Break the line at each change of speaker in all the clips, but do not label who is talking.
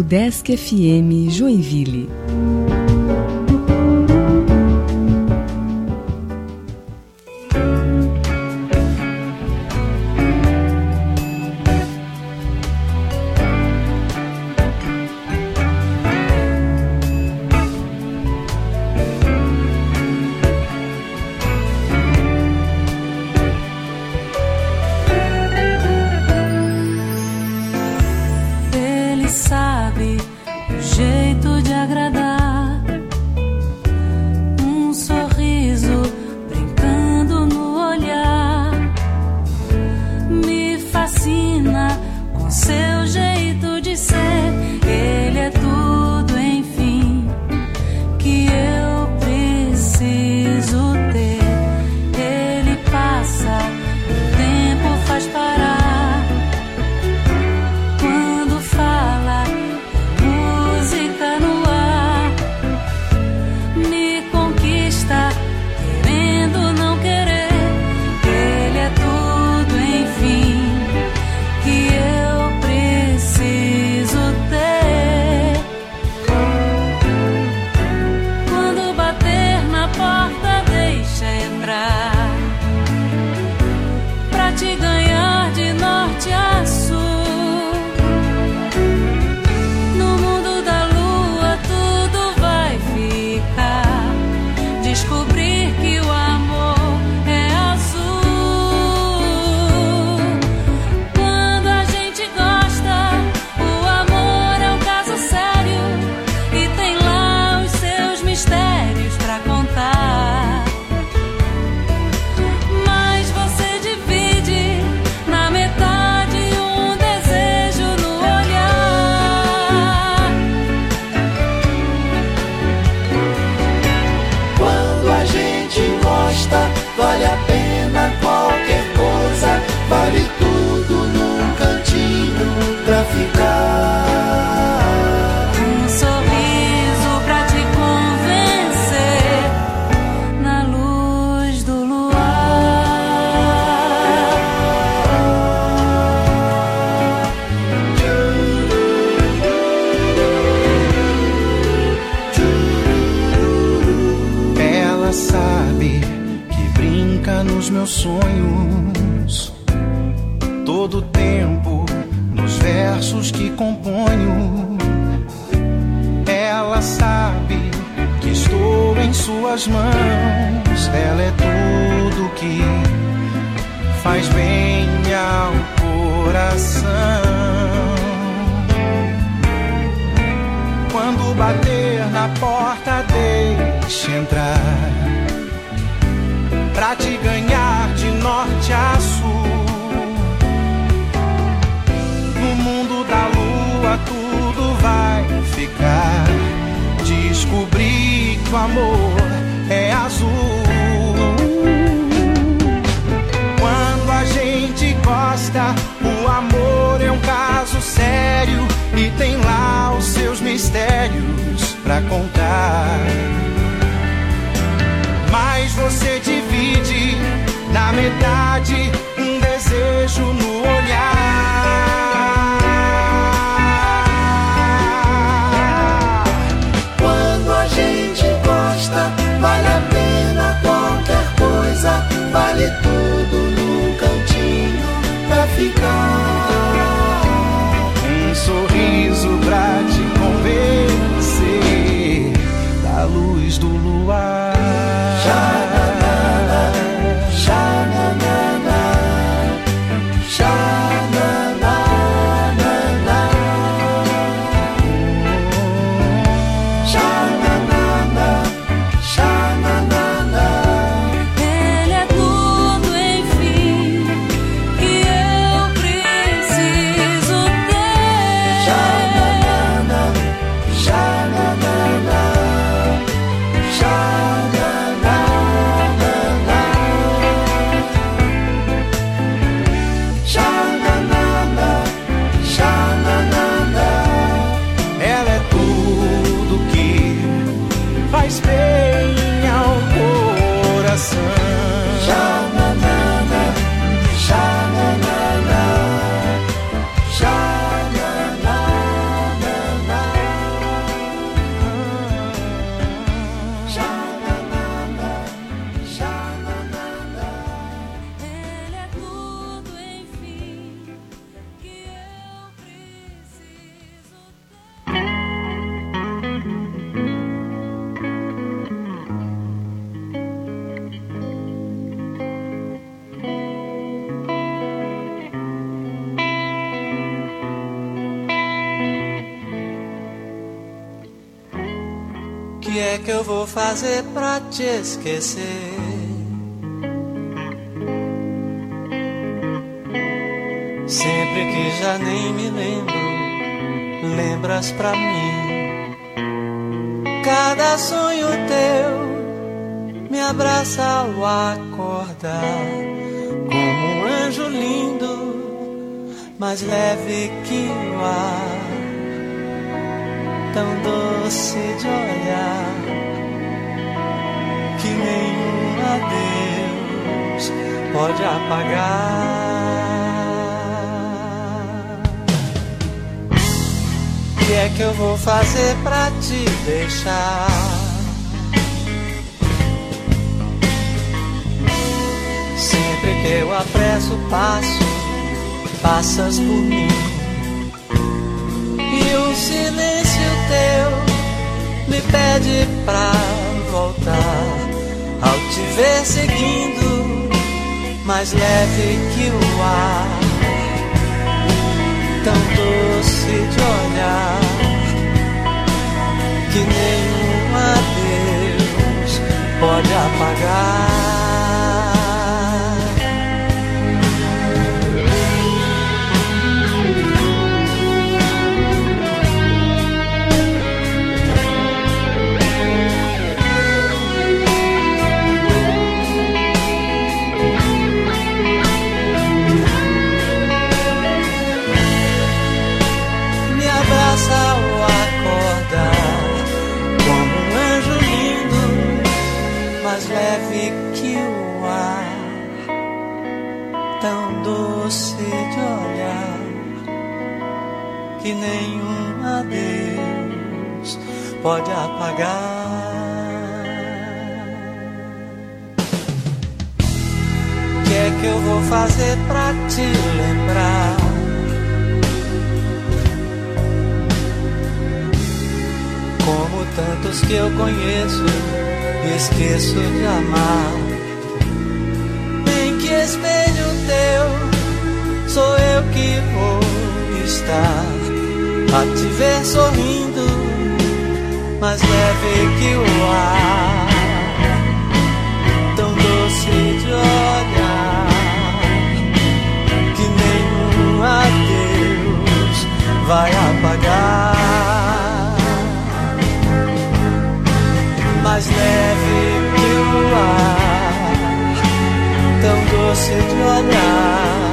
Udesc FM Joinville.
Ele é tudo, enfim, que eu preciso. é que eu vou fazer pra te esquecer? Sempre que já nem me lembro, lembras pra mim. Cada sonho teu me abraça ao acordar, como um anjo lindo, mais leve que o ar, tão doce de olhar, que nenhum adeus pode apagar. O que é que eu vou fazer pra te deixar? Sempre que eu apresso o passo, passas por mim, e um silêncio teu me pede pra voltar. Ao te ver seguindo, mais leve que o ar, tão doce de olhar, que nenhum adeus pode apagar. Ao acordar, como um anjo lindo, mais leve que o ar, tão doce de olhar, que nenhum adeus pode apagar. O que é que eu vou fazer pra te lembrar? Como tantos que eu conheço, esqueço de amar. Em que espelho teu sou eu que vou estar a te ver sorrindo, mais leve que o ar, tão doce de olhar, que nenhum adeus vai apagar. Mais leve que o ar, tão doce de olhar,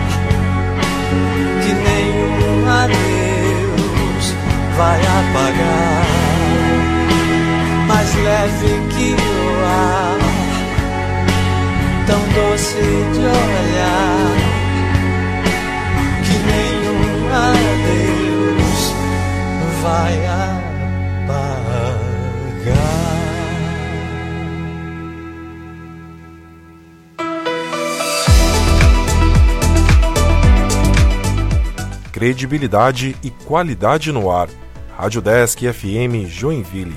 que nenhum adeus vai apagar. Mais leve que o ar, tão doce de olhar, que nenhum adeus vai apagar.
Credibilidade e qualidade no ar. Rádio Desk FM Joinville.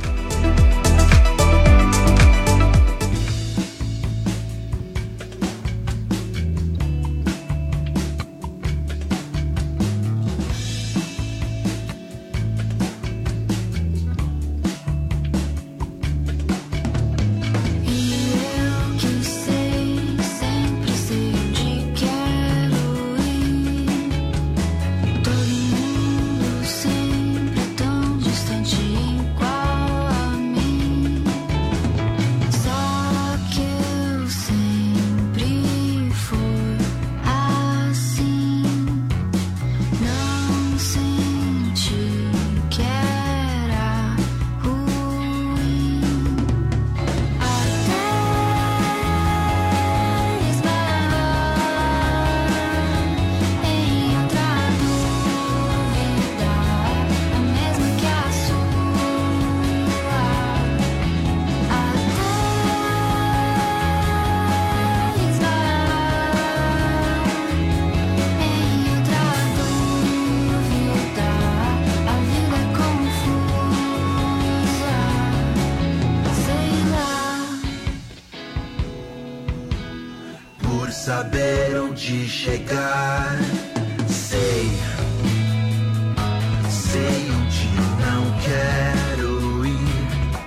Saber onde chegar, sei onde não quero ir.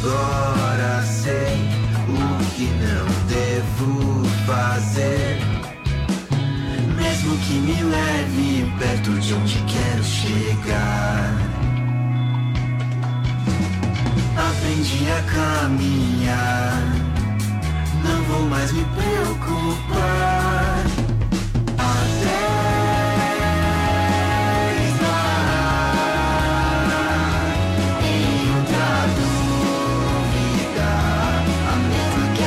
agora sei o que não devo fazer. Mesmo que me leve perto de onde quero chegar. Aprendi a caminhar, não vou mais me preocupar. Até esbarrar em outra dúvida, a mesma que a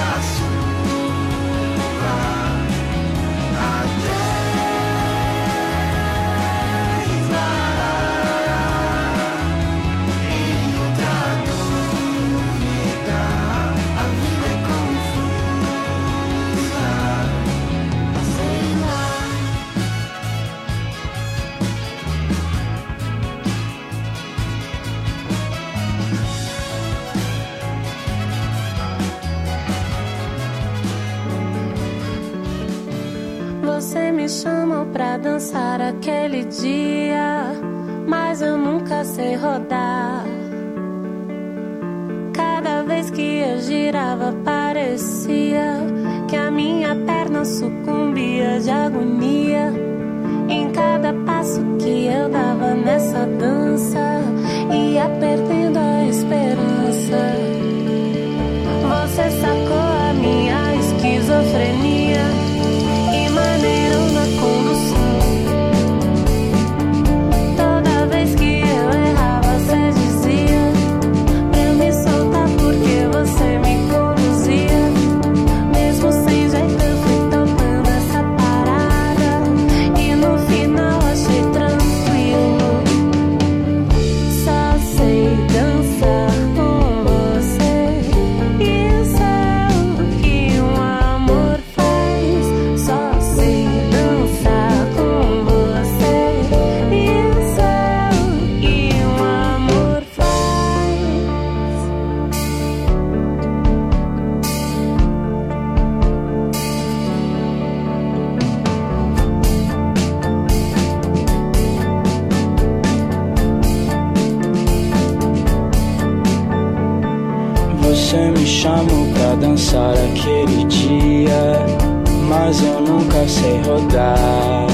sua. Até esbarrar em outra dúvida, a vida é confusa. Sei lá.
Você me chamou pra dançar aquele dia, mas eu nunca sei rodar. Cada vez que eu girava parecia que a minha perna sucumbia de agonia. Em cada passo que eu dava nessa dança, ia perdendo a esperança. Você sacou a minha esquizofrenia e maneirou na condução. Toda vez que eu errava, você dizia pra eu me soltar porque você me conduzia. Mesmo sem jeito eu fui topando essa parada e no final achei tranquilo. Só sei dançar com você. Isso é o que um amor faz. Só sei dançar com você. Isso é o que um amor faz.
Você me chamou pra dançar aquele dia, mas eu nunca sei rodar.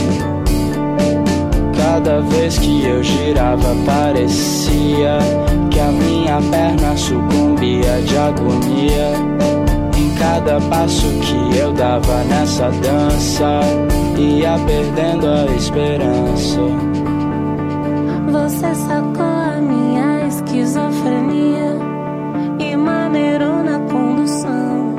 Cada vez que eu girava parecia que a minha perna sucumbia de agonia. Em cada passo que eu dava nessa dança, ia perdendo a esperança.
Você sacou a minha esquizofrenia e maneirou na condução.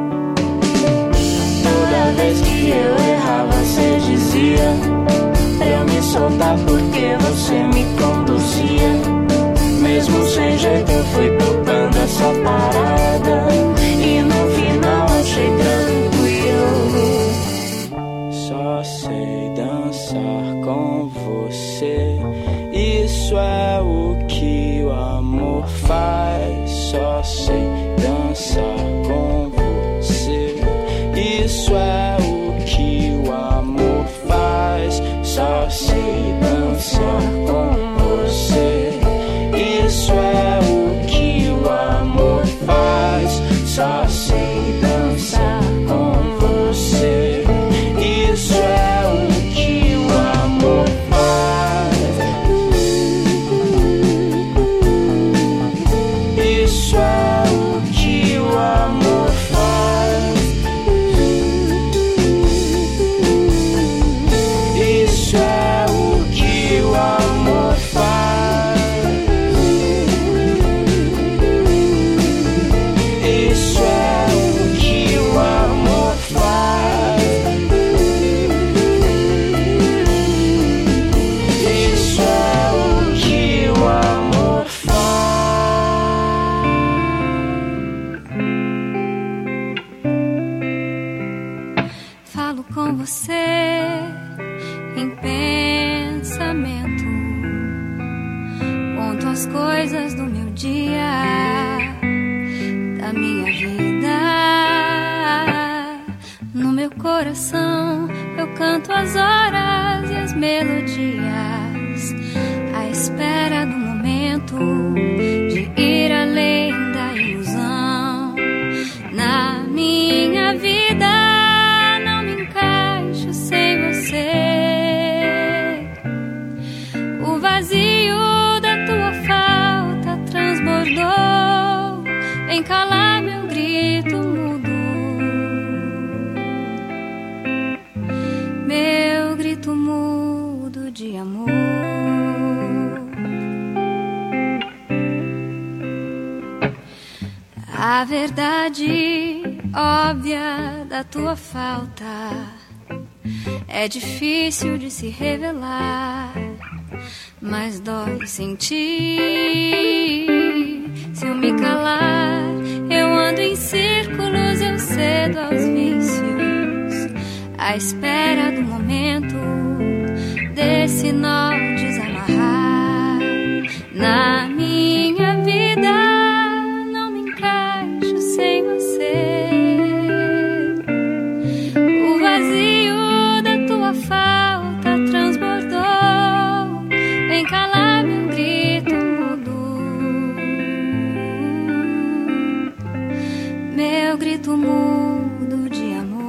Toda vez que eu errava, você dizia pra eu me soltar porque você me conduzia. Mesmo sem jeito eu fui topando essa parada e no final achei tranquilo.
Só sei dançar com você. Isso é o que o amor faz. Só sei dançar com você. Isso é o que o amor faz. Só sei dançar com você. Isso é o que o amor faz. Só sei dançar com você. Isso é o que o amor faz. Isso é o que o amor faz. Isso é o que o amor faz. Isso é o que o amor faz. Isso é o que o amor faz.
Falo com você em pensamento, conto as coisas do meu dia, da minha vida. No meu coração eu canto as horas e as melodias, à espera do momento de ir além da ilusão. A verdade óbvia da tua falta é difícil de se revelar, mas dói sentir. Se eu me calar, eu ando em círculos, eu cedo aos vícios, à espera do momento desse nó desamarrar. Na minha vida não me encaixo sem você. O vazio da tua falta transbordou. Vem calar meu grito mudo, meu grito mudo de amor.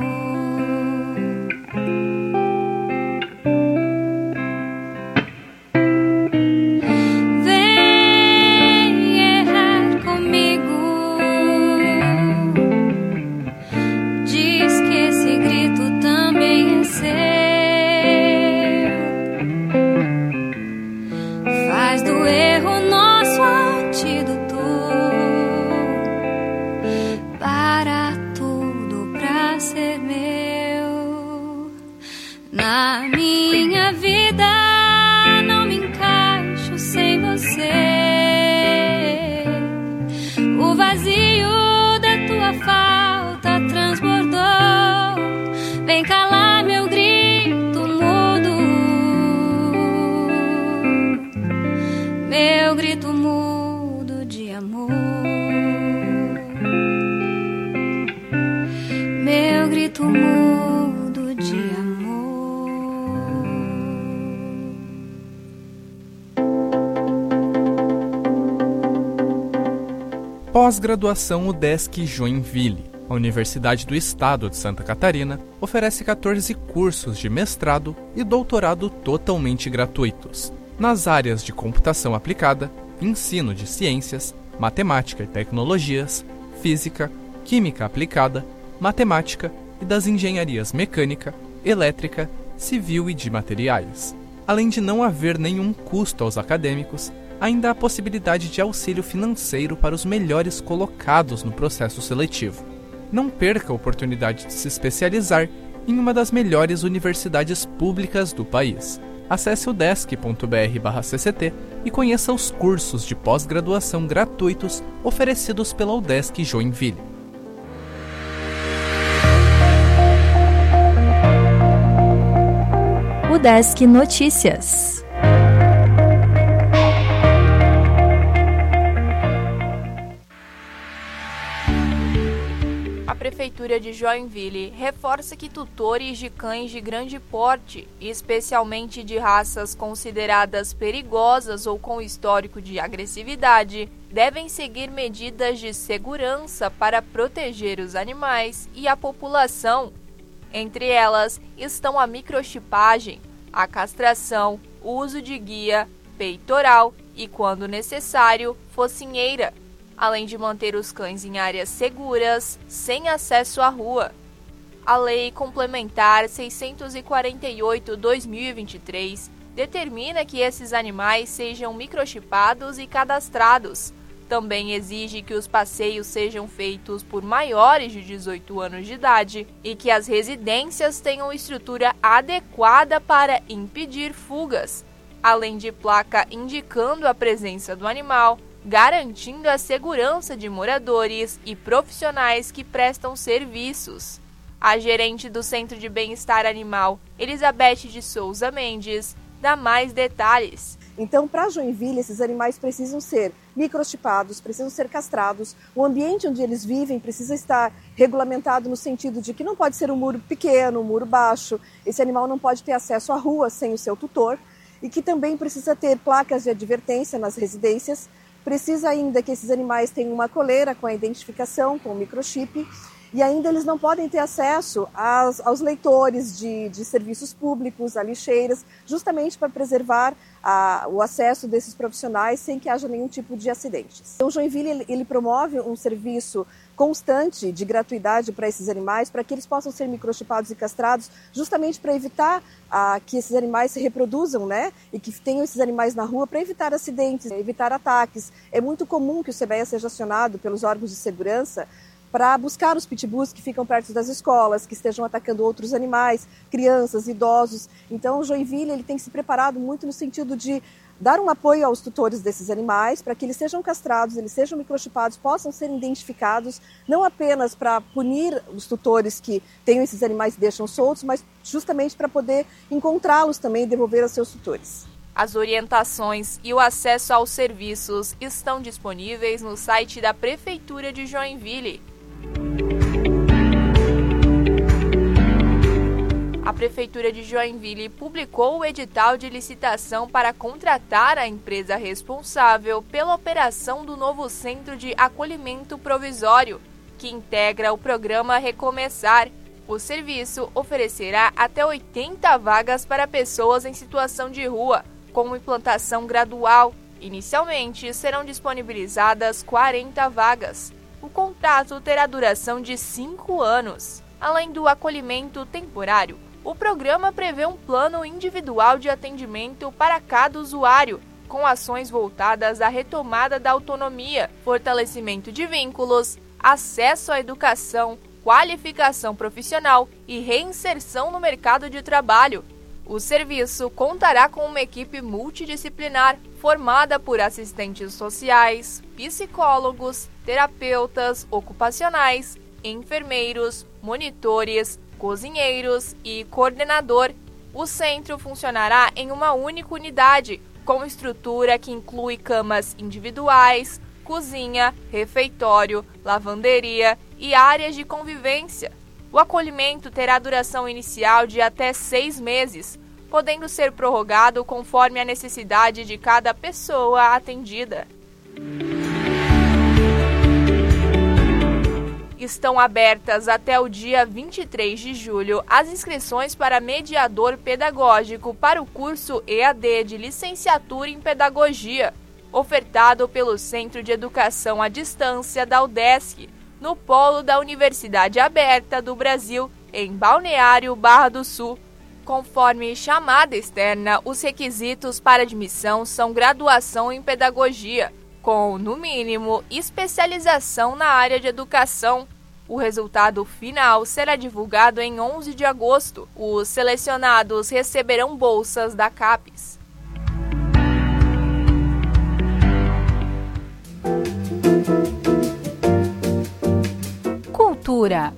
Na minha vida não me encaixo sem você. O vazio da tua falta transbordou. Vem calar meu grito mudo, meu grito mudo de amor, meu grito mudo de amor.
Pós-graduação UDESC Joinville. A Universidade do Estado de Santa Catarina oferece 14 cursos de mestrado e doutorado totalmente gratuitos, nas áreas de computação aplicada, ensino de ciências, matemática e tecnologias, física, química aplicada, matemática e das engenharias mecânica, elétrica, civil e de materiais. Além de não haver nenhum custo aos acadêmicos, ainda há possibilidade de auxílio financeiro para os melhores colocados no processo seletivo. Não perca a oportunidade de se especializar em uma das melhores universidades públicas do país. Acesse o udesc.br/cct e conheça os cursos de pós-graduação gratuitos oferecidos pela UDESC Joinville.
UDESC Notícias.
A Prefeitura de Joinville reforça que tutores de cães de grande porte, especialmente de raças consideradas perigosas ou com histórico de agressividade, devem seguir medidas de segurança para proteger os animais e a população. Entre elas estão a microchipagem, a castração, o uso de guia, peitoral e, quando necessário, focinheira, além de manter os cães em áreas seguras, sem acesso à rua. A Lei Complementar 648/2023 determina que esses animais sejam microchipados e cadastrados. Também exige que os passeios sejam feitos por maiores de 18 anos de idade e que as residências tenham estrutura adequada para impedir fugas, além de placa indicando a presença do animal, garantindo a segurança de moradores e profissionais que prestam serviços. A gerente do Centro de Bem-Estar Animal, Elizabeth de Souza Mendes, dá mais detalhes.
Então, para Joinville, esses animais precisam ser microchipados, precisam ser castrados. O ambiente onde eles vivem precisa estar regulamentado no sentido de que não pode ser um muro pequeno, um muro baixo. Esse animal não pode ter acesso à rua sem o seu tutor. E que também precisa ter placas de advertência nas residências. Precisa ainda que esses animais tenham uma coleira com a identificação, com o microchip. e ainda eles não podem ter acesso aos leitores de serviços públicos, a lixeiras, justamente para preservar o acesso desses profissionais sem que haja nenhum tipo de acidentes. Então, Joinville ele promove um serviço constante de gratuidade para esses animais, para que eles possam ser microchipados e castrados, justamente para evitar que esses animais se reproduzam, né? E que tenham esses animais na rua, para evitar acidentes, evitar ataques. É muito comum que o CBS seja acionado pelos órgãos de segurança para buscar os pitbulls que ficam perto das escolas, que estejam atacando outros animais, crianças, idosos. Então, o Joinville ele tem se preparado muito no sentido de dar um apoio aos tutores desses animais, para que eles sejam castrados, eles sejam microchipados, possam ser identificados, não apenas para punir os tutores que tenham esses animais e deixam soltos, mas justamente para poder encontrá-los também e devolver aos seus tutores.
As orientações e o acesso aos serviços estão disponíveis no site da Prefeitura de Joinville. A Prefeitura de Joinville publicou o edital de licitação para contratar a empresa responsável pela operação do novo Centro de Acolhimento Provisório, que integra o programa Recomeçar. O serviço oferecerá até 80 vagas para pessoas em situação de rua, com implantação gradual. Inicialmente, serão disponibilizadas 40 vagas. O contrato terá duração de 5 anos. Além do acolhimento temporário, o programa prevê um plano individual de atendimento para cada usuário, com ações voltadas à retomada da autonomia, fortalecimento de vínculos, acesso à educação, qualificação profissional e reinserção no mercado de trabalho. O serviço contará com uma equipe multidisciplinar formada por assistentes sociais, psicólogos, terapeutas ocupacionais, enfermeiros, monitores, cozinheiros e coordenador. O centro funcionará em uma única unidade, com estrutura que inclui camas individuais, cozinha, refeitório, lavanderia e áreas de convivência. O acolhimento terá duração inicial de até 6 meses, podendo ser prorrogado conforme a necessidade de cada pessoa atendida. Estão abertas até o dia 23 de julho as inscrições para mediador pedagógico para o curso EAD de licenciatura em pedagogia, ofertado pelo Centro de Educação à Distância da UDESC, no polo da Universidade Aberta do Brasil, em Balneário Barra do Sul. Conforme chamada externa, os requisitos para admissão são graduação em pedagogia, com, no mínimo, especialização na área de educação. O resultado final será divulgado em 11 de agosto. Os selecionados receberão bolsas da CAPES.
Cultura.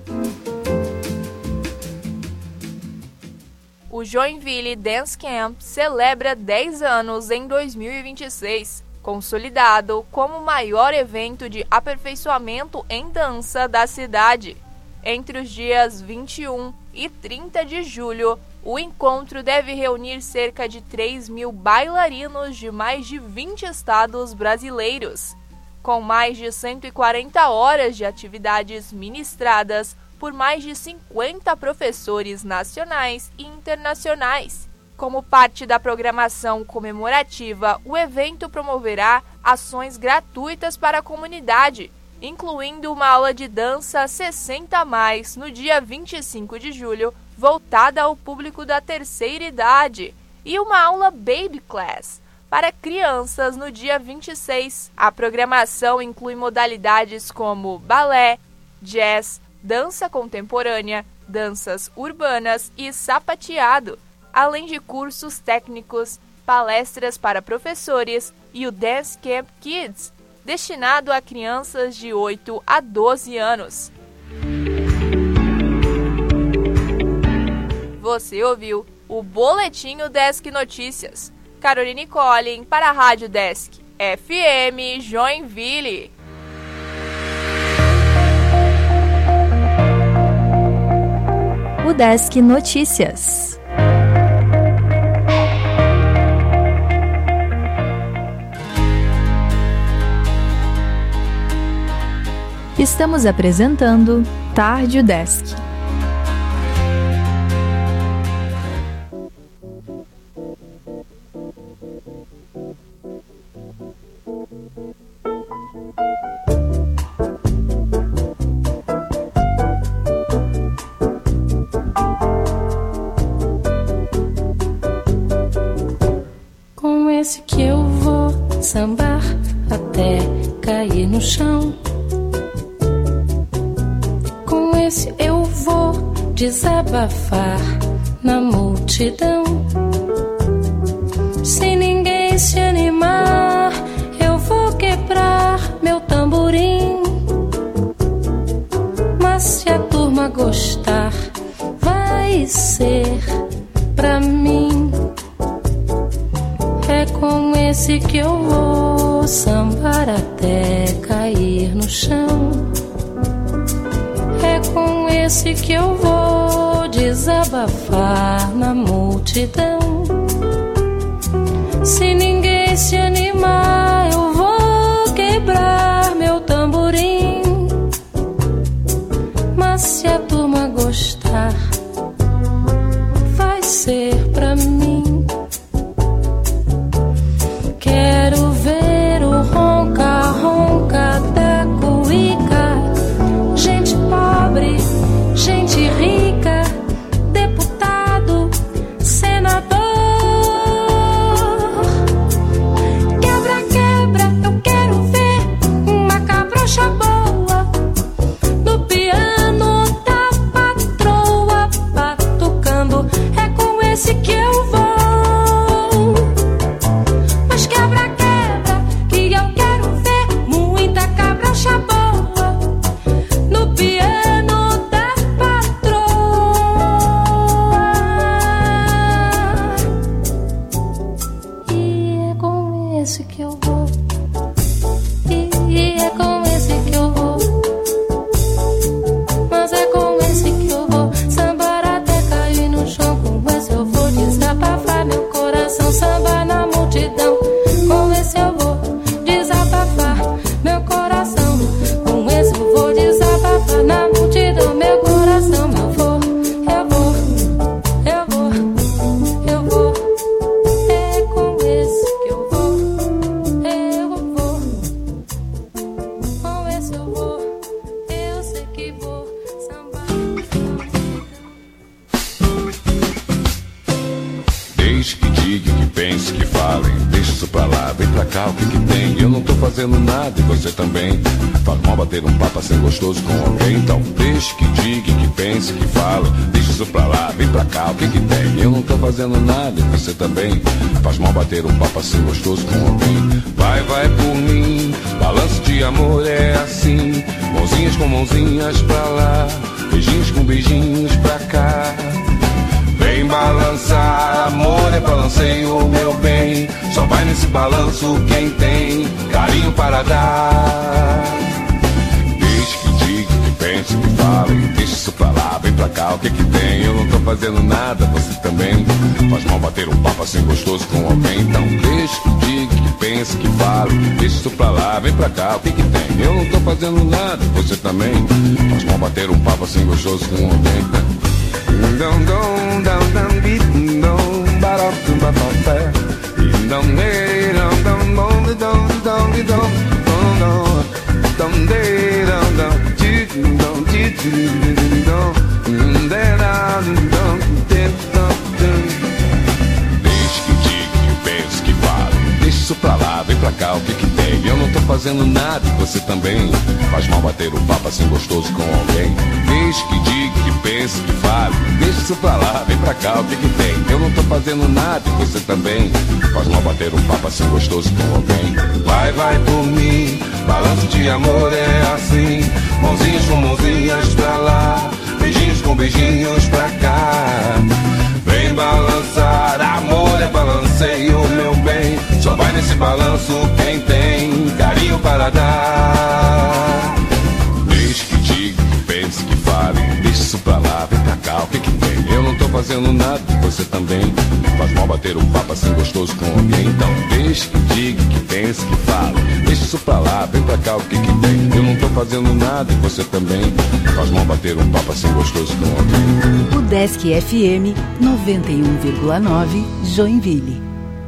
O Joinville Dance Camp celebra 10 anos em 2026, consolidado como o maior evento de aperfeiçoamento em dança da cidade. Entre os dias 21 e 30 de julho, o encontro deve reunir cerca de 3.000 bailarinos de mais de 20 estados brasileiros, com mais de 140 horas de atividades ministradas por mais de 50 professores nacionais e internacionais. Como parte da programação comemorativa, o evento promoverá ações gratuitas para a comunidade, incluindo uma aula de dança 60+, no dia 25 de julho, voltada ao público da terceira idade, e uma aula Baby Class para crianças no dia 26. A programação inclui modalidades como balé, jazz, dança contemporânea, danças urbanas e sapateado, além de cursos técnicos, palestras para professores e o Dance Camp Kids, destinado a crianças de 8 a 12 anos. Você ouviu o Boletim Desk Notícias. Caroline Collin para a Rádio Desk FM Joinville.
O Desk Notícias. Estamos apresentando Tarde UDESC.
Com esse que eu vou sambar até cair no chão. Com esse eu vou desabafar na multidão. Se ninguém se animar, eu vou quebrar meu tamborim. Mas se a turma gostar, vai ser pra mim. É com esse que eu vou sambar até cair no chão. É com esse que eu vou desabafar na multidão. Se ninguém se animar, eu vou quebrar meu tamborim. Mas se a turma gostar, vai ser pra mim. Quero ver o ronca-ronca da cuíca. Gente pobre, gente rica, deputado, senador. Quebra-quebra, eu quero ver uma cabrocha boa no piano da patroa batucando. É com esse que eu vou. Mas quebra-quebra, que eu quero ver muita cabrocha boa no piano da patroa. E é com esse que eu vou. E é com esse que eu vou. Mas é com esse que eu vou sambar até cair no chão. Com esse eu vou desabafar meu coração, sambar na multidão. Com esse eu vou desabafar meu coração. Com esse eu vou desabafar na multidão. Meu coração, eu vou. É com esse que eu vou. Com esse eu vou. Eu sei que vou sambar.
Deixe que diga, que pense, que falem. Deixa isso pra lá, vem pra cá, o que que tem? Eu não tô fazendo nada e você também. Faz mal bater um papo assim gostoso com alguém. Então deixe que diga, que pense, que fale. Deixa isso pra lá, vem pra cá, o que que tem? Eu não tô fazendo nada e você também. Faz mal bater um papo assim gostoso com alguém. Vai, vai por mim, balanço de amor é assim. Mãozinhas com mãozinhas pra lá, beijinhos com beijinhos pra cá. Vem balançar, amor é balanceio, meu bem. Só vai nesse balanço quem tem carinho para dar. Deixe que diga, que pense, que fale. Deixa isso pra lá, vem pra cá, o que que tem? Eu não tô fazendo nada, você também. Faz mal bater um papo assim gostoso com alguém. Então deixe que diga, que pense, que fale. Deixa isso pra lá, vem pra cá, o que que tem? Eu não tô fazendo nada, você também. Faz mal bater um papo assim gostoso com alguém. Dum dum dum dum beat dum ba dum ba ba dum ne dum dum dum dum dum dum dum de dum dum dum deixe que diga, que pense, que fale. Deixa isso pra lá, vem pra cá, o que que tem? Eu não tô fazendo nada e você também. Faz mal bater um papo assim gostoso com alguém. Deixe que diga, que pense, que fale. Deixa isso pra lá, vem pra cá, o que que tem? Eu não tô fazendo nada e você também. Faz mal bater um papo assim gostoso com alguém. Vai, vai por mim, balanço de amor é assim. Mãozinhas com mãozinhas pra lá, beijinhos com beijinhos pra cá. Vem balançar, amor é balanceio, meu bem. Só vai nesse balanço quem tem carinho para dar. Deixe que diga, que pense, que fale. Deixa isso pra lá, vem pra cá, o que que tem? Eu não tô fazendo nada, você também. Faz mal bater um papo assim gostoso com alguém. Então deixe que diga, que pense, que fala. Deixa isso pra lá, vem pra cá, o que que tem? Eu não tô fazendo nada e você também. Faz mal bater um papo assim gostoso com alguém.
Udesc FM 91,9 Joinville.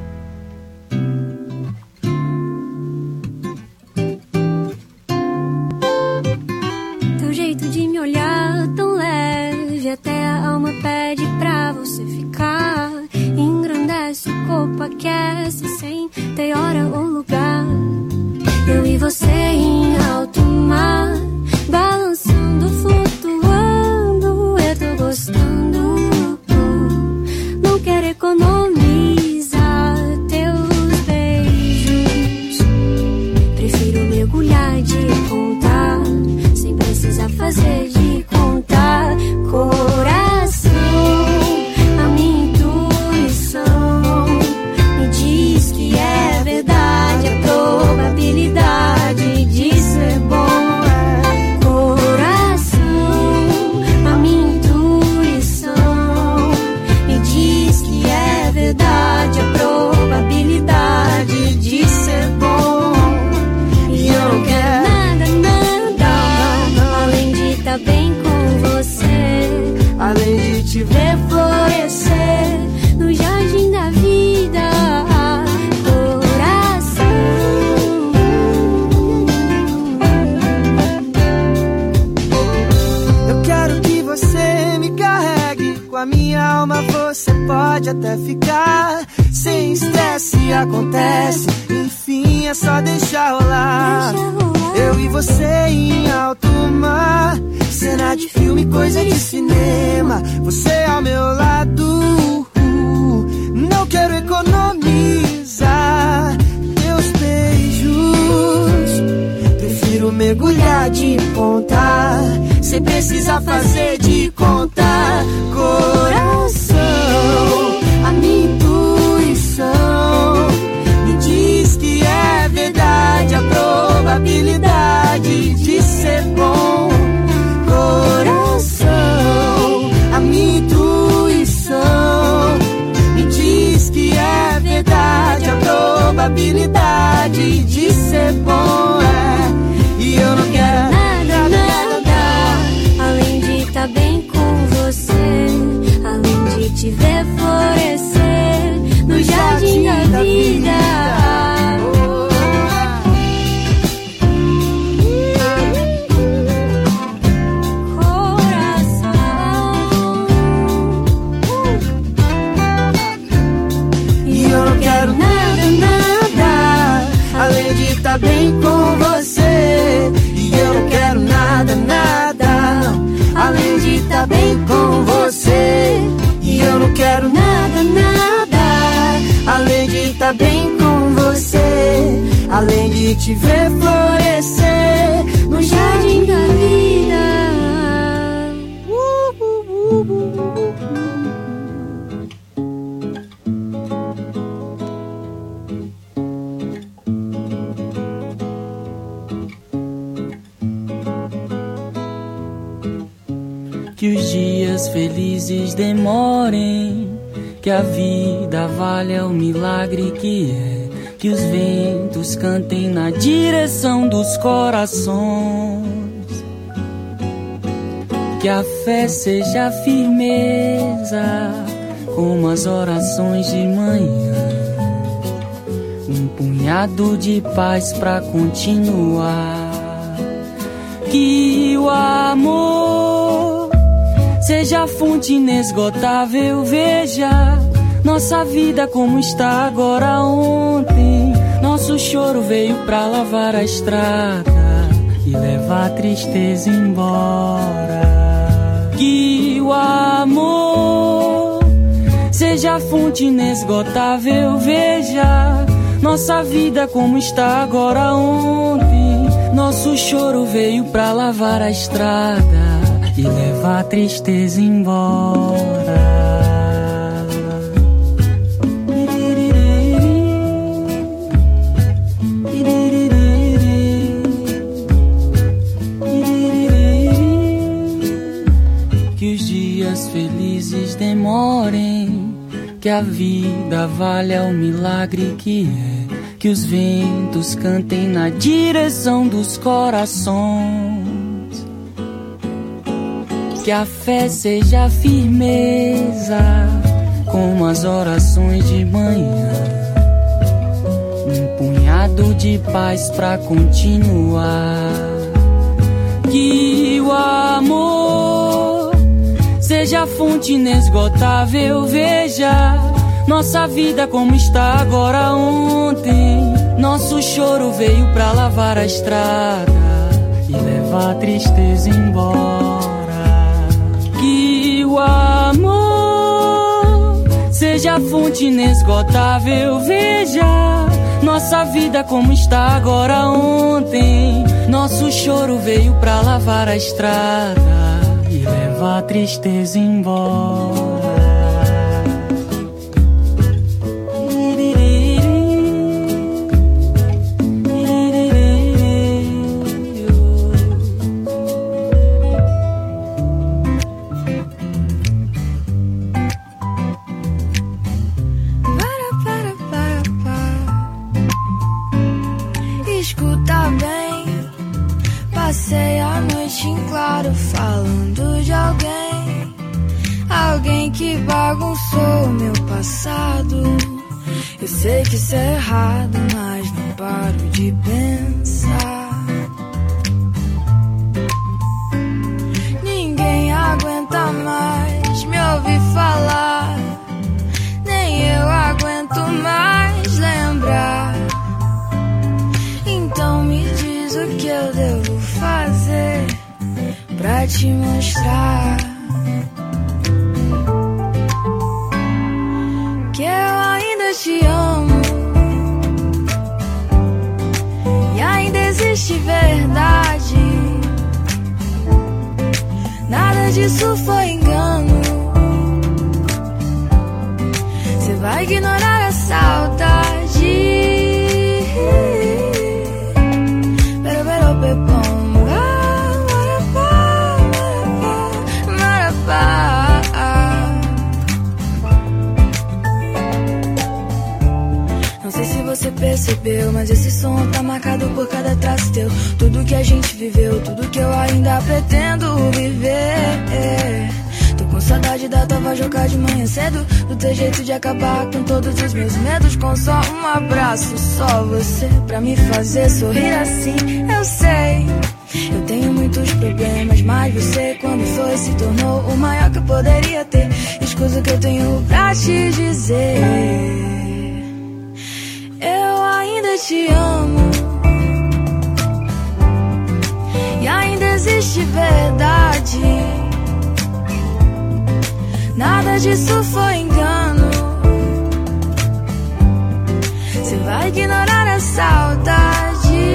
Teu jeito de me olhar tão leve, até a alma pede pra você ficar. Engrandece o corpo, aquece sem ter hora ou lugar. Eu e você em alto mar, balançando, flutuando. Eu tô gostando, não quero economizar teus beijos. Prefiro mergulhar de contar, sem precisar fazer de contar. Coração, a minha intuição me diz que é verdade, a probabilidade de ser bom é. Coração, a minha intuição me diz que é verdade, a probabilidade de ser bom. E eu não quero nada, além de estar bem com você, além de te ver florescer no jardim da vida. A minha alma você pode até ficar sem estresse, acontece, enfim é só deixar rolar. Eu e você em alto mar, cena de filme, coisa de cinema. Você ao meu lado, não quero economizar teus beijos. Prefiro mergulhar de contar, sem precisar fazer de contar. Coração, a minha intuição me diz que é verdade, a probabilidade de ser bom. Coração, a minha intuição me diz que é verdade, a probabilidade de ser bom é. E eu não quero nada, além de estar bem com você, além de te ver florescer no jardim da vida. Coração, e eu não quero nada, além de estar bem com você. E eu não quero nada, além de estar bem com você. E eu não quero nada, além de estar bem com você, além de te ver florescer no jardim da vida.
Que os dias felizes demorem, que a vida valha o milagre que é. Que os ventos cantem na direção dos corações. Que a fé seja firmeza, como as orações de manhã. Um punhado de paz pra continuar. Que o amor seja fonte inesgotável, veja nossa vida como está agora. Ontem nosso choro veio pra lavar a estrada e levar a tristeza embora. Que o amor seja fonte inesgotável, veja nossa vida como está agora. Ontem nosso choro veio pra lavar a estrada e levar a tristeza embora. Que os dias felizes demorem, que a vida valha o milagre que é, que os ventos cantem na direção dos corações, que a fé seja firmeza, como as orações de manhã, um punhado de paz pra continuar, que o amor seja fonte inesgotável. Veja nossa vida como está agora. Ontem nosso choro veio pra lavar a estrada e levar a tristeza embora. Que o amor seja fonte inesgotável. Veja nossa vida como está agora. Ontem nosso choro veio pra lavar a estrada e levar a tristeza embora.
Escuta bem, passei a noite em claro falando de alguém, alguém que bagunçou o meu passado. Eu sei que isso é errado, mas não paro de pensar. Ninguém aguenta mais me ouvir falar, nem eu aguento mais lembrar. Então me diz o que eu devo fazer pra te mostrar que eu ainda te amo e ainda existe verdade. Nada disso foi engano. Você vai ignorar a saudade. Não sei se você percebeu, mas esse som tá marcado por cada traço teu. Tudo que a gente viveu, tudo que eu ainda pretendo viver. Tô com saudade da tua voz jogar de manhã cedo, do teu jeito de acabar com todos os meus medos, com só um abraço, só você pra me fazer sorrir assim. Eu sei, eu tenho muitos problemas, mas você quando foi se tornou o maior que eu poderia ter. Escusa o que eu tenho pra te dizer. Eu ainda te amo e ainda existe verdade. Nada disso foi engano. Você vai ignorar a saudade.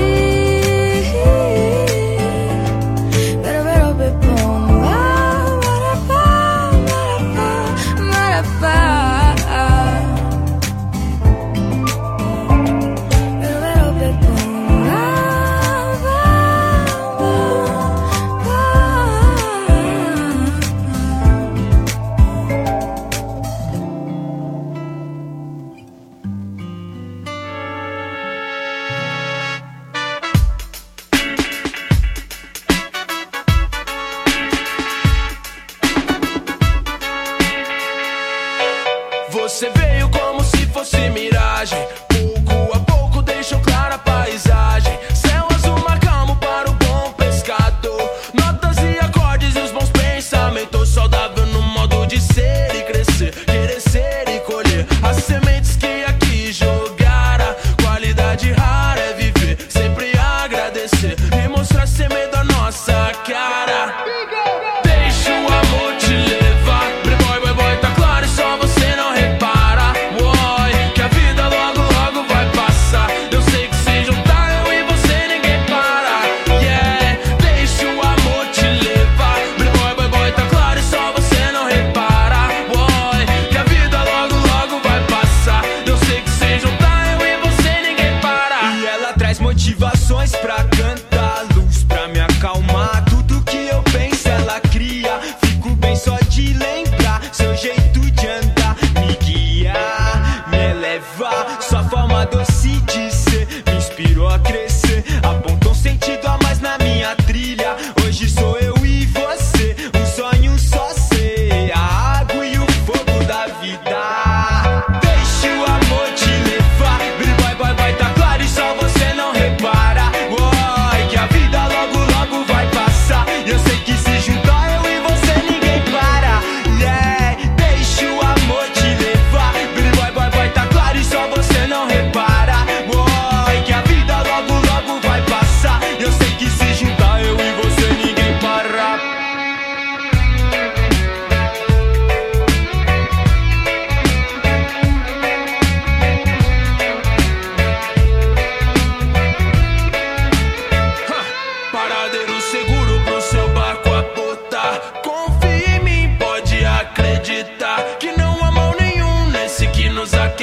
Você veio como se fosse miragem, pouco a pouco deixou clara a paisagem. Céu azul mar calmo para o bom pescador, notas e acordes e os bons pensamentos. Saudável no modo de ser e crescer, querer ser e colher as sementes que aqui jogara. Qualidade rara é viver, sempre agradecer e mostrar sem medo a nossa cara. Deixa o amor te levar, playboy, boy, boy, tá claro e só você não repara. Uoi, que a vida logo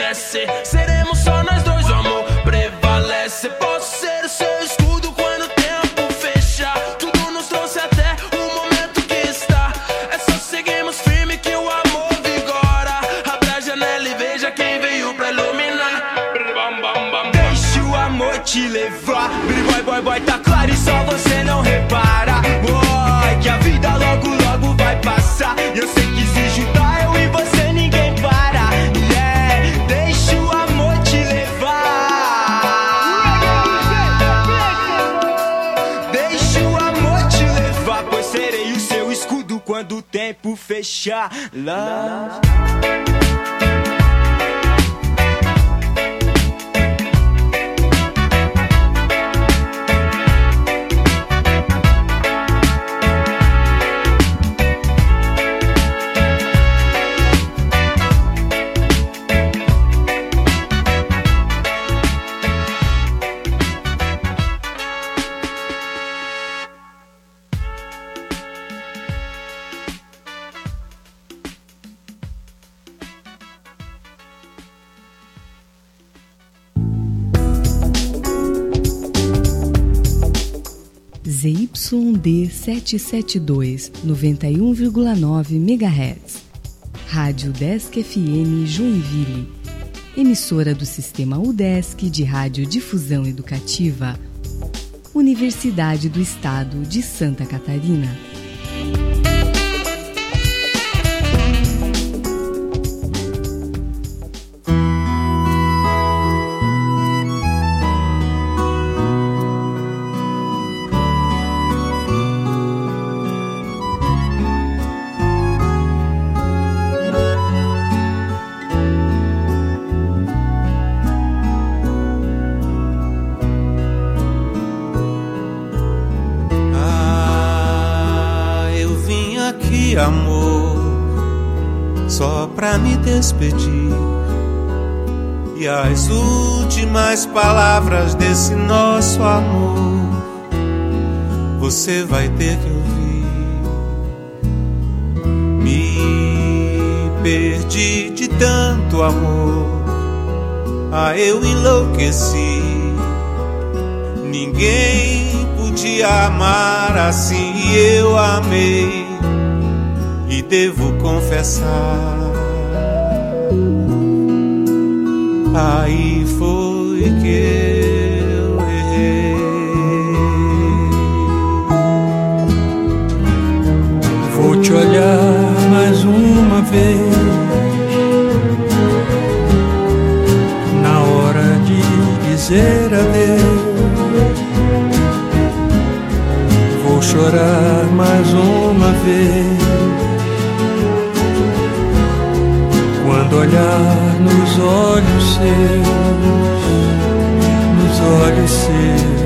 esquece. Seremos só nós dois, o amor prevalece. Posso ser o seu escudo quando o tempo fechar. Tudo nos trouxe até o momento que está. É só seguirmos firme que o amor vigora. Abra a janela e veja quem veio pra iluminar. Deixa o amor te levar. Boy, boy, boy, tá claro e só você não repara. Boy, que a vida logo, logo vai passar. Eu sei que se juntar eu e você ninguém para. Yeah, deixa o amor te levar. Deixa o amor te levar, pois serei o seu escudo quando o tempo fechar. Love.
ZYD 772, 91,9 MHz. Rádio Desk FM Joinville. Emissora do Sistema UDESC de Radiodifusão Educativa. Universidade do Estado de Santa Catarina.
Amor, só pra me despedir. E as últimas palavras desse nosso amor você vai ter que ouvir. Me perdi de tanto amor, eu enlouqueci. Ninguém podia amar assim e eu amei. E devo confessar, aí foi que eu errei.
Vou te olhar mais uma vez, na hora de dizer adeus. Vou chorar mais uma vez, quando olhar nos olhos seus, nos olhos seus.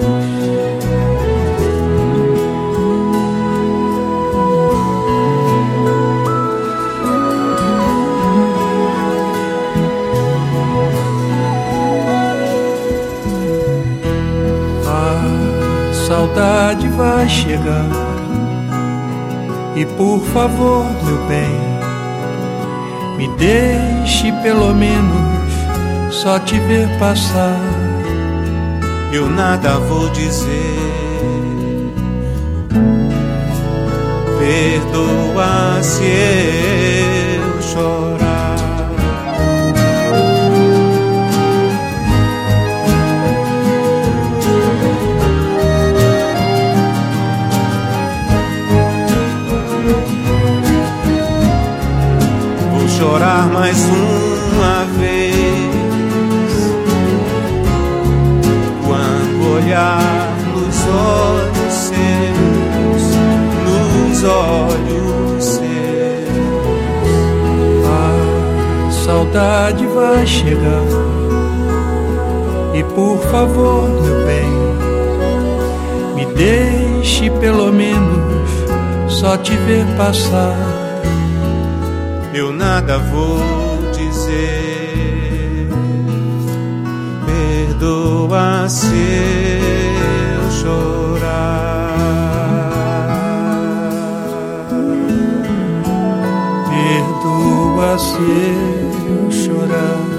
A saudade vai chegar, e por favor, meu bem, me deixe pelo menos só te ver passar.
Eu nada vou dizer, perdoa se eu chorar. Chorar mais uma vez, quando olhar nos olhos seus, nos olhos seus.
A saudade vai chegar, e por favor, meu bem, me deixe pelo menos só te ver passar.
Eu nada vou dizer, perdoa se eu chorar.
Perdoa se eu chorar.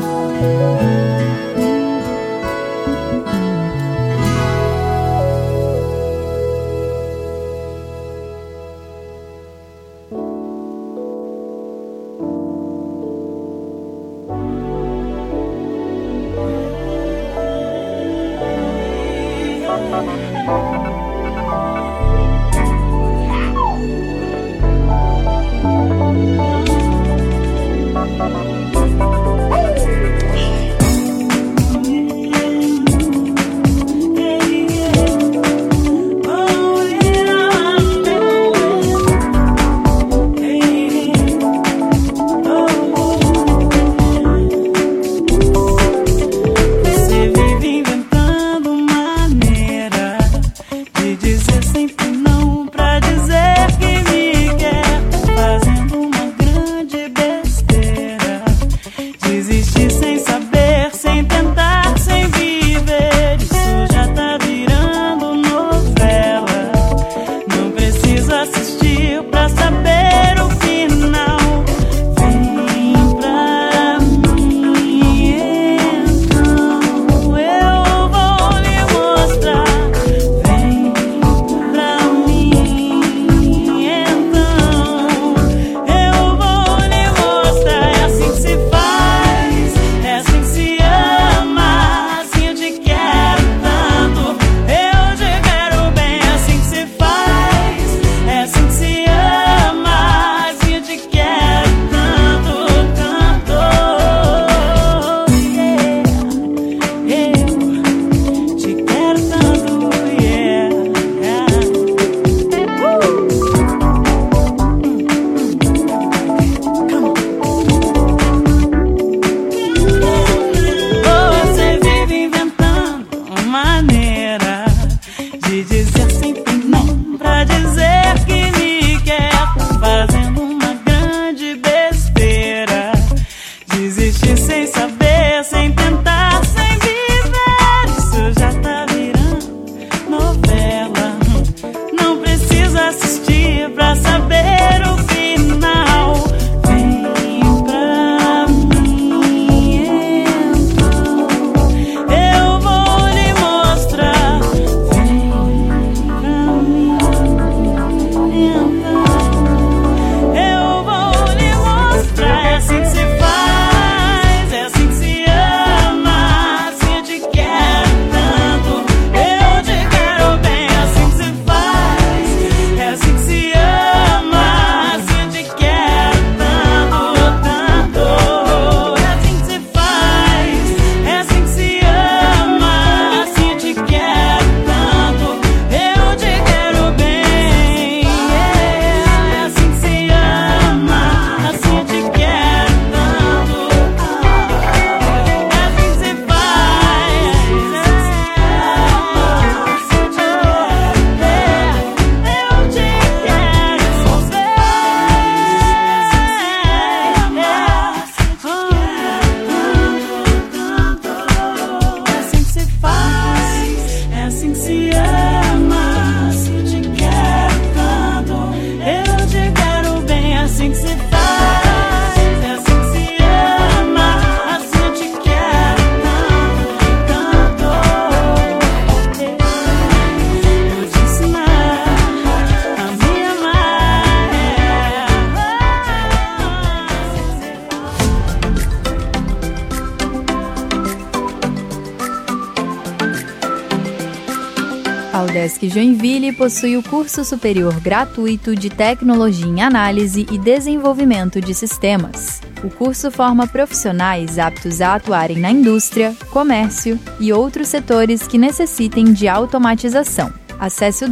A UDESC Joinville possui o curso superior gratuito de Tecnologia em Análise e Desenvolvimento de Sistemas. O curso forma profissionais aptos a atuarem na indústria, comércio e outros setores que necessitem de automatização. Acesse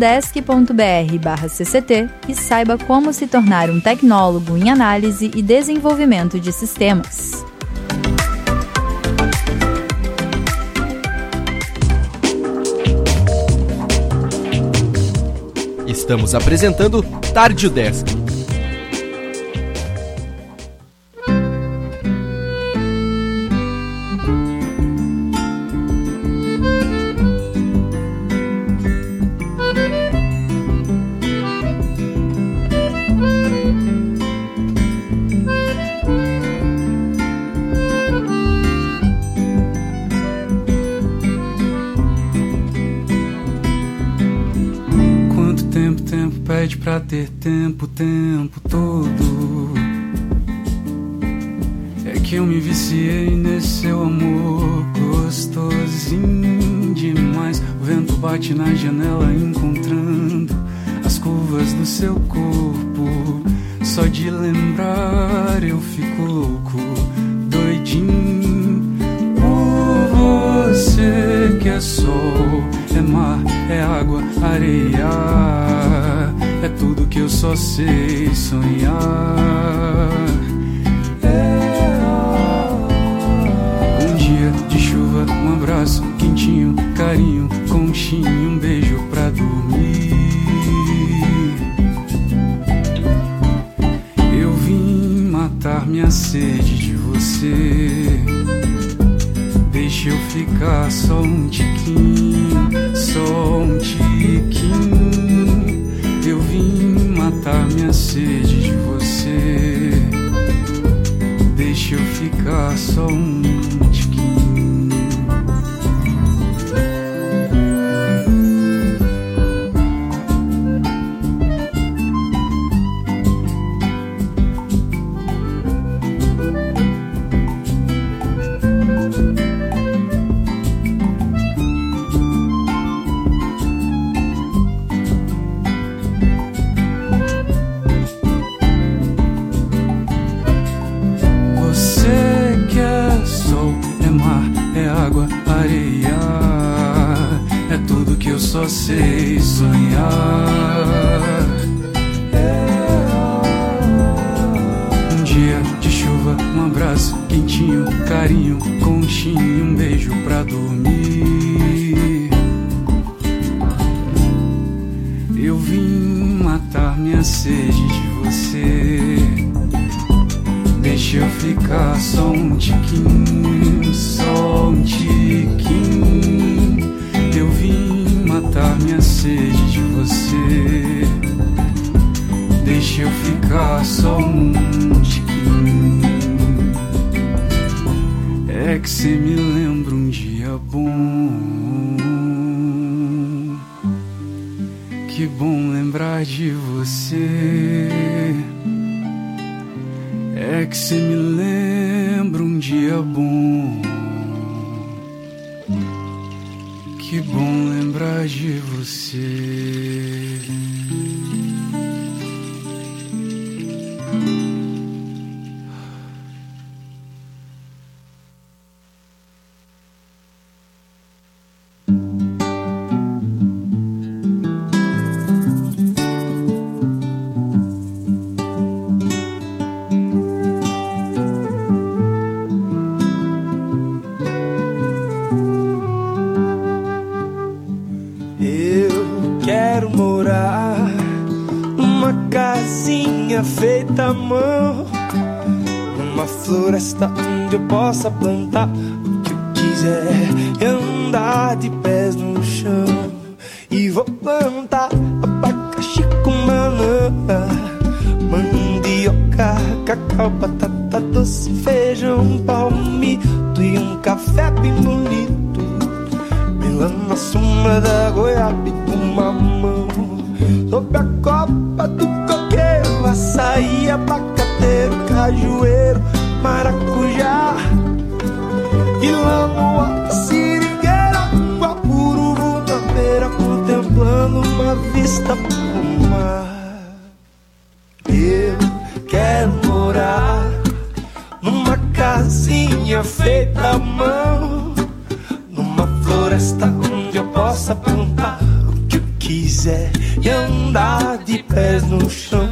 udesc.br/cct e saiba como se tornar um tecnólogo em análise e desenvolvimento de sistemas.
Estamos apresentando Tarde UDESC.
pede pra ter tempo o tempo todo. É que eu me viciei nesse seu amor gostosinho demais. O vento bate na janela encontrando as curvas do seu corpo. Só de lembrar eu fico louco, doidinho por você. Que é sol, é mar, é água, areia, é tudo que eu só sei sonhar. Um dia de chuva, um abraço quentinho, carinho, conchinho, um beijo pra dormir. Eu vim matar minha sede de você. Deixa eu ficar só um tiquinho, só um tiquinho. Eu vim matar minha sede de você. Deixa eu ficar só um tiquinho. Só sei sonhar. Um dia de chuva, um abraço quentinho, carinho, conchinho, um beijo pra dormir. Eu vim matar minha sede de você. Deixa eu ficar só um tiquinho, só um tiquinho. Eu vim matar minha sede de você. Deixa eu ficar só um tiquinho. É que cê me lembra um dia bom. Que bom lembrar de você. É que cê me lembra um dia bom. Que bom lembrar de você.
Feita à mão, numa floresta onde eu possa plantar o que eu quiser e andar de pés no chão. E vou plantar abacaxi com banana, mandioca, cacau, batata doce, feijão, palmito e um café bem bonito, pela na sombra da goiaba e do mamão, sob a copa do coqueiro, açaí, abacateiro, cajueiro, maracujá. E lá no alto, seringueira, guapuruvu na beira, contemplando uma vista pro mar. Eu quero morar numa casinha feita à mão, numa floresta onde eu possa plantar o que eu quiser e andar de pés no chão.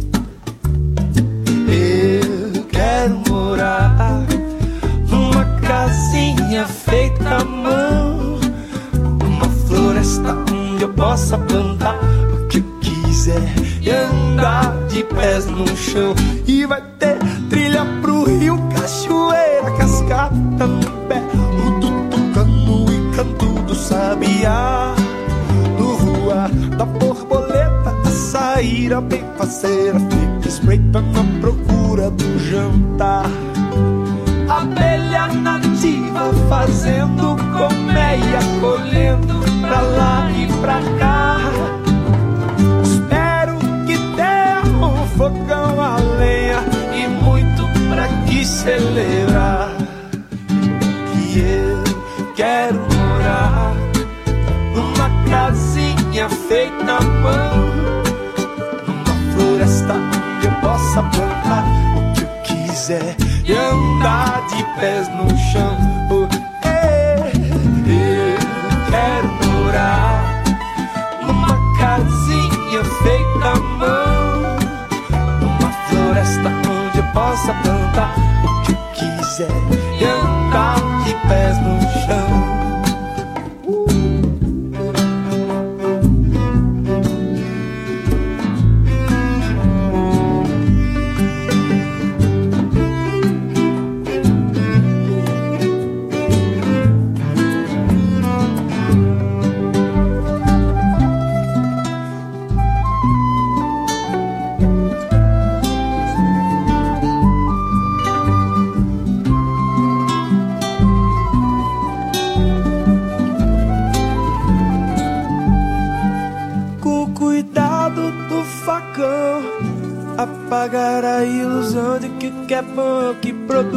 Eu quero morar numa casinha feita à mão, numa floresta onde eu possa plantar o que eu quiser e andar de pés no chão. E vai ter trilha pro rio, cachoeira, cascata no pé, o tutucano e canto do sabiá, do voar da borboleta, a saíra bem faceira, fica espreitando na procura do jantar. Abelha nativa fazendo colmeia, colhendo pra lá e pra cá. Espero de celebrar que eu quero morar numa casinha feita à mão, numa floresta onde eu possa plantar o que eu quiser e andar de pés no chão. Eu quero morar numa casinha feita à mão, numa floresta onde eu possa plantar o que eu quiser e andar de pés no chão. Apagar a ilusão de que o que é bom é o que